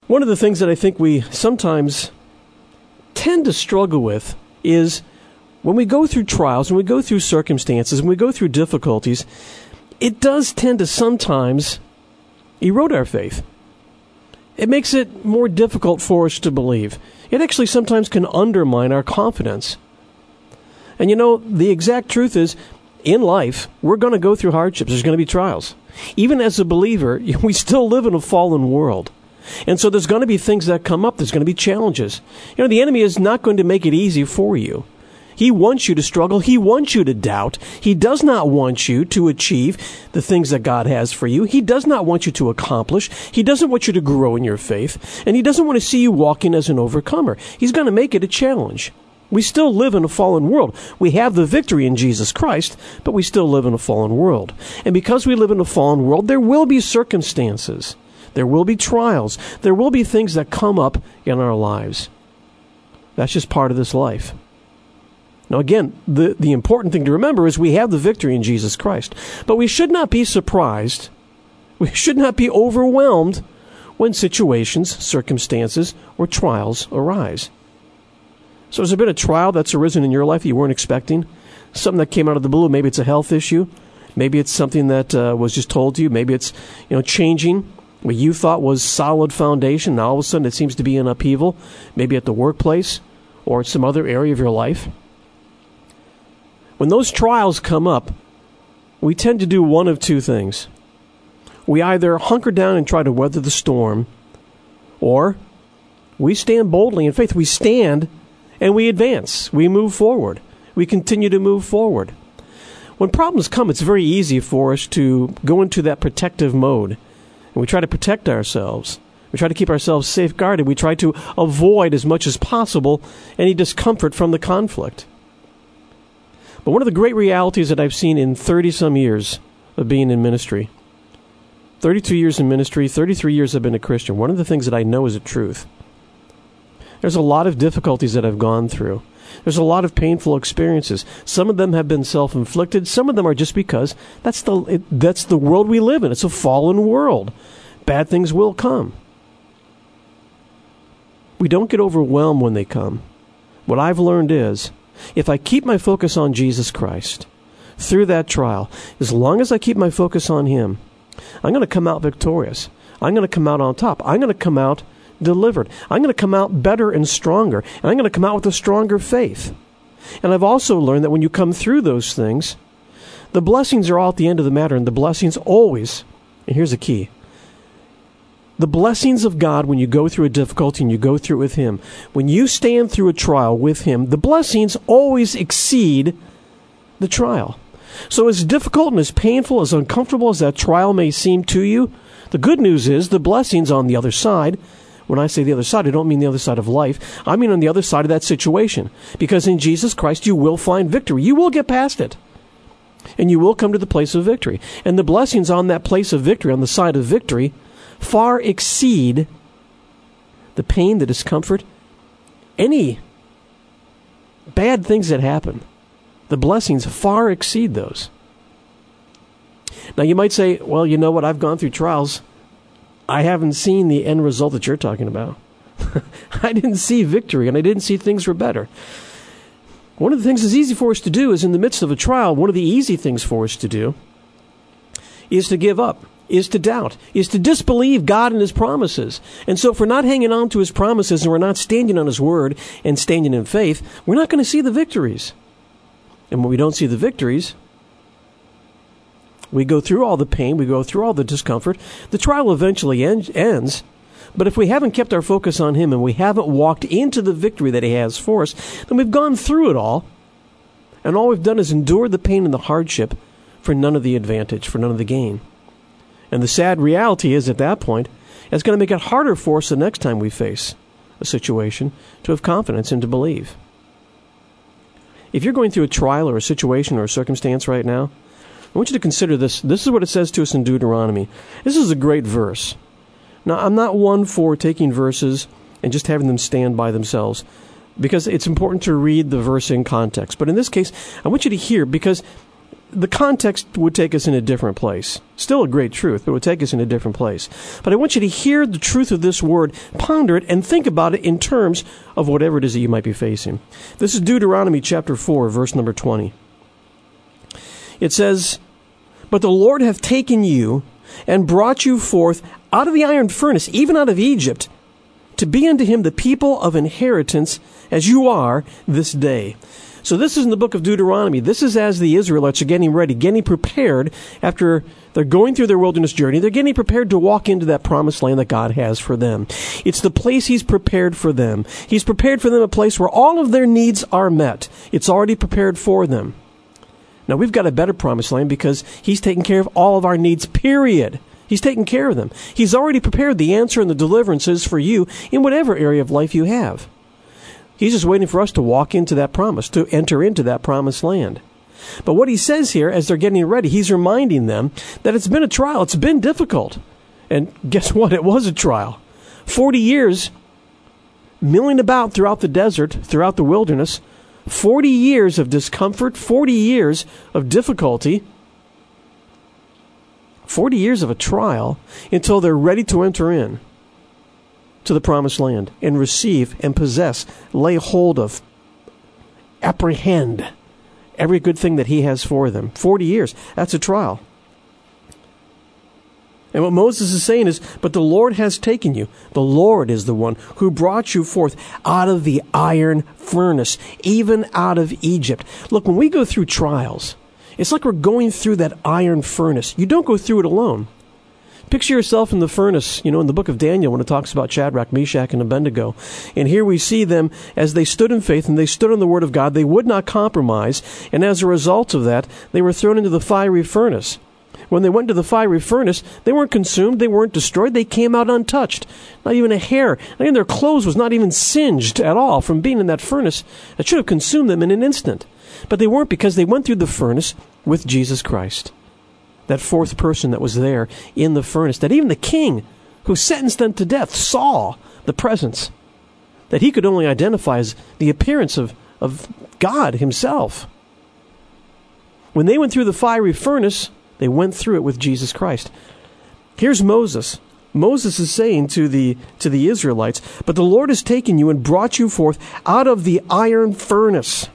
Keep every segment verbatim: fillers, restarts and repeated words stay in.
One of the things that I think we sometimes tend to struggle with is when we go through trials, when we go through circumstances, when we go through difficulties, it does tend to sometimes erode our faith. It makes it more difficult for us to believe. It actually sometimes can undermine our confidence. And you know, the exact truth is, in life, we're going to go through hardships. There's going to be trials. Even as a believer, we still live in a fallen world. And so there's going to be things that come up. There's going to be challenges. You know, the enemy is not going to make it easy for you. He wants you to struggle. He wants you to doubt. He does not want you to achieve the things that God has for you. He does not want you to accomplish. He doesn't want you to grow in your faith. And he doesn't want to see you walking as an overcomer. He's going to make it a challenge. We still live in a fallen world. We have the victory in Jesus Christ, but we still live in a fallen world. And because we live in a fallen world, there will be circumstances. There will be trials. There will be things that come up in our lives. That's just part of this life. Now again, the, the important thing to remember is we have the victory in Jesus Christ. But we should not be surprised. We should not be overwhelmed when situations, circumstances, or trials arise. So has there been a trial that's arisen in your life that you weren't expecting? Something that came out of the blue. Maybe it's a health issue. Maybe it's something that uh, was just told to you. Maybe it's, you know, changing what you thought was solid foundation. Now all of a sudden it seems to be in upheaval. Maybe at the workplace or some other area of your life. When those trials come up, we tend to do one of two things. We either hunker down and try to weather the storm, or we stand boldly in faith. We stand and we advance. We move forward. We continue to move forward. When problems come, it's very easy for us to go into that protective mode. And we try to protect ourselves. We try to keep ourselves safeguarded. We try to avoid as much as possible any discomfort from the conflict. But one of the great realities that I've seen in thirty-some years of being in ministry, thirty-two years in ministry, thirty-three years I've been a Christian, one of the things that I know is a truth. There's a lot of difficulties that I've gone through. There's a lot of painful experiences. Some of them have been self-inflicted. Some of them are just because that's the it, that's the world we live in. It's a fallen world. Bad things will come. We don't get overwhelmed when they come. What I've learned is, if I keep my focus on Jesus Christ through that trial, as long as I keep my focus on Him, I'm going to come out victorious. I'm going to come out on top. I'm going to come out delivered. I'm going to come out better and stronger. And I'm going to come out with a stronger faith. And I've also learned that when you come through those things, the blessings are all at the end of the matter. And the blessings always, and here's the key, the blessings of God, when you go through a difficulty and you go through it with Him, when you stand through a trial with Him, the blessings always exceed the trial. So as difficult and as painful, as uncomfortable as that trial may seem to you, the good news is the blessings on the other side. When I say the other side, I don't mean the other side of life. I mean on the other side of that situation. Because in Jesus Christ, you will find victory. You will get past it. And you will come to the place of victory. And the blessings on that place of victory, on the side of victory, far exceed the pain, the discomfort, any bad things that happen. The blessings far exceed those. Now you might say, well, you know what, I've gone through trials. I haven't seen the end result that you're talking about. I didn't see victory, and I didn't see things were better. One of the things that's easy for us to do is in the midst of a trial, one of the easy things for us to do is to give up. Is to doubt, is to disbelieve God and His promises. And so if we're not hanging on to His promises and we're not standing on His word and standing in faith, we're not going to see the victories. And when we don't see the victories, we go through all the pain, we go through all the discomfort. The trial eventually end, ends. But if we haven't kept our focus on Him and we haven't walked into the victory that He has for us, then we've gone through it all. And all we've done is endure the pain and the hardship for none of the advantage, for none of the gain. And the sad reality is, at that point, it's going to make it harder for us the next time we face a situation to have confidence and to believe. If you're going through a trial or a situation or a circumstance right now, I want you to consider this. This is what it says to us in Deuteronomy. This is a great verse. Now, I'm not one for taking verses and just having them stand by themselves, because it's important to read the verse in context. But in this case, I want you to hear, because the context would take us in a different place. Still a great truth, but it would take us in a different place. But I want you to hear the truth of this word, ponder it, and think about it in terms of whatever it is that you might be facing. This is Deuteronomy chapter four, verse number twenty. It says, "But the Lord hath taken you and brought you forth out of the iron furnace, even out of Egypt, to be unto him the people of inheritance, as you are this day." So this is in the book of Deuteronomy. This is as the Israelites are getting ready, getting prepared after they're going through their wilderness journey. They're getting prepared to walk into that promised land that God has for them. It's the place He's prepared for them. He's prepared for them a place where all of their needs are met. It's already prepared for them. Now, we've got a better promised land because He's taken care of all of our needs, period. He's taken care of them. He's already prepared the answer and the deliverances for you in whatever area of life you have. He's just waiting for us to walk into that promise, to enter into that promised land. But what He says here, as they're getting ready, He's reminding them that it's been a trial. It's been difficult. And guess what? It was a trial. Forty years milling about throughout the desert, throughout the wilderness, forty years of discomfort, forty years of difficulty, forty years of a trial, until they're ready to enter in to the promised land and receive and possess, lay hold of, apprehend every good thing that He has for them. Forty years, that's a trial. And what Moses is saying is, but the Lord has taken you. The Lord is the one who brought you forth out of the iron furnace, even out of Egypt. Look, when we go through trials, it's like we're going through that iron furnace. You don't go through it alone. Picture yourself in the furnace, you know, in the book of Daniel when it talks about Shadrach, Meshach, and Abednego. And here we see them as they stood in faith and they stood on the word of God. They would not compromise. And as a result of that, they were thrown into the fiery furnace. When they went to the fiery furnace, they weren't consumed, they weren't destroyed, they came out untouched. Not even a hair. Not even their clothes was not even singed at all from being in that furnace. That should have consumed them in an instant. But they weren't, because they went through the furnace with Jesus Christ. That fourth person that was there in the furnace, that even the king who sentenced them to death saw the presence, that he could only identify as the appearance of, of God Himself. When they went through the fiery furnace, they went through it with Jesus Christ. Here's Moses. Moses is saying to the to the Israelites, but the Lord has taken you and brought you forth out of the iron furnace.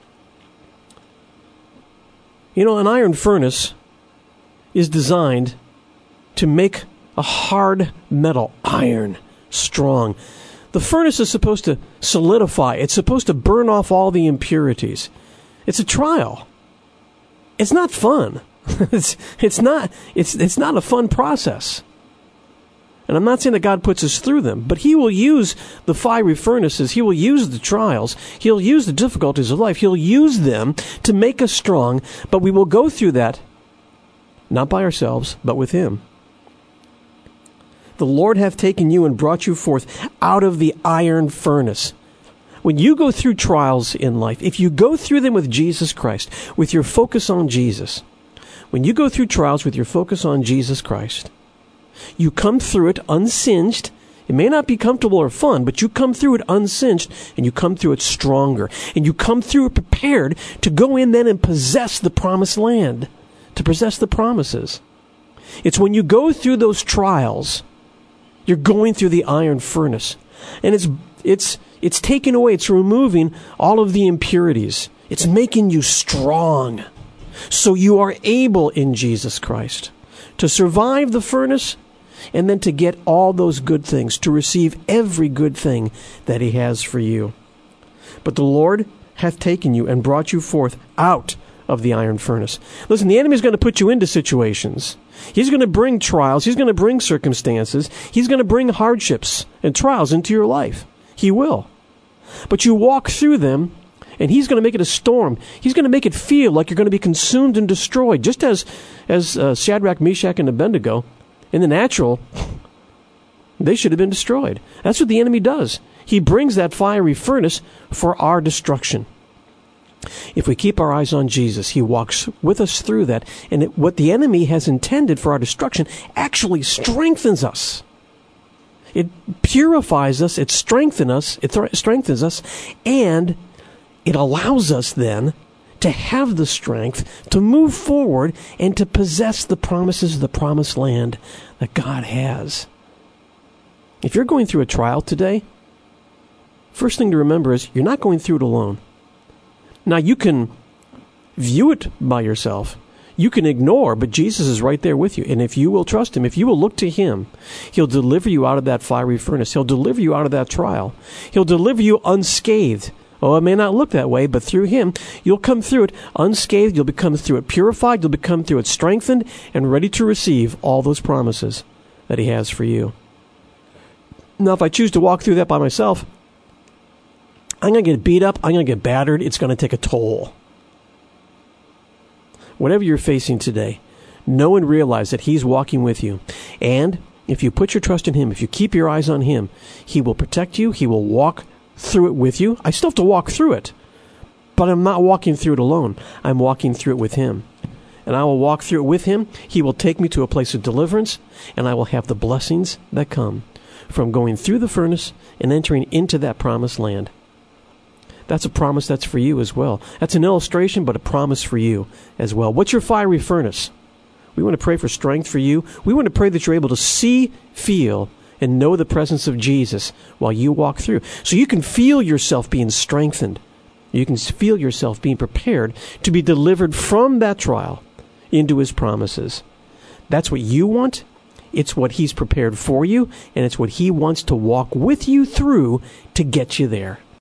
You know, an iron furnace is designed to make a hard metal, iron, strong. The furnace is supposed to solidify. It's supposed to burn off all the impurities. It's a trial. It's not fun. it's it's not it's it's not a fun process. And I'm not saying that God puts us through them, but He will use the fiery furnaces. He will use the trials. He'll use the difficulties of life. He'll use them to make us strong, but we will go through that not by ourselves, but with Him. The Lord hath taken you and brought you forth out of the iron furnace. When you go through trials in life, if you go through them with Jesus Christ, with your focus on Jesus, when you go through trials with your focus on Jesus Christ, you come through it unsinged. It may not be comfortable or fun, but you come through it unsinged, and you come through it stronger. And you come through it prepared to go in then and possess the promised land, to possess the promises. It's when you go through those trials, you're going through the iron furnace. And it's it's it's taking away, it's removing all of the impurities. It's making you strong. So you are able in Jesus Christ to survive the furnace and then to get all those good things, to receive every good thing that He has for you. But the Lord hath taken you and brought you forth out of the iron furnace. Listen, the enemy is going to put you into situations. He's going to bring trials. He's going to bring circumstances. He's going to bring hardships and trials into your life. He will. But you walk through them, and He's going to make it a storm. He's going to make it feel like you're going to be consumed and destroyed, just as, as uh, Shadrach, Meshach, and Abednego. In the natural, they should have been destroyed. That's what the enemy does. He brings that fiery furnace for our destruction. If we keep our eyes on Jesus, He walks with us through that. And it, what the enemy has intended for our destruction actually strengthens us. It purifies us, it strengthens us, it th- strengthens us, and it allows us then to have the strength to move forward and to possess the promises of the promised land that God has. If you're going through a trial today, first thing to remember is you're not going through it alone. Now, you can view it by yourself. You can ignore, but Jesus is right there with you. And if you will trust him, if you will look to him, he'll deliver you out of that fiery furnace. He'll deliver you out of that trial. He'll deliver you unscathed. Oh, it may not look that way, but through him, you'll come through it unscathed. You'll become through it purified. You'll become through it strengthened and ready to receive all those promises that he has for you. Now, if I choose to walk through that by myself, I'm going to get beat up. I'm going to get battered. It's going to take a toll. Whatever you're facing today, know and realize that he's walking with you. And if you put your trust in him, if you keep your eyes on him, he will protect you. He will walk through it with you. I still have to walk through it, but I'm not walking through it alone. I'm walking through it with him. And I will walk through it with him. He will take me to a place of deliverance, and I will have the blessings that come from going through the furnace and entering into that promised land. That's a promise that's for you as well. That's an illustration, but a promise for you as well. What's your fiery furnace? We want to pray for strength for you. We want to pray that you're able to see, feel, and know the presence of Jesus while you walk through. So you can feel yourself being strengthened. You can feel yourself being prepared to be delivered from that trial into his promises. That's what you want. It's what he's prepared for you, and it's what he wants to walk with you through to get you there.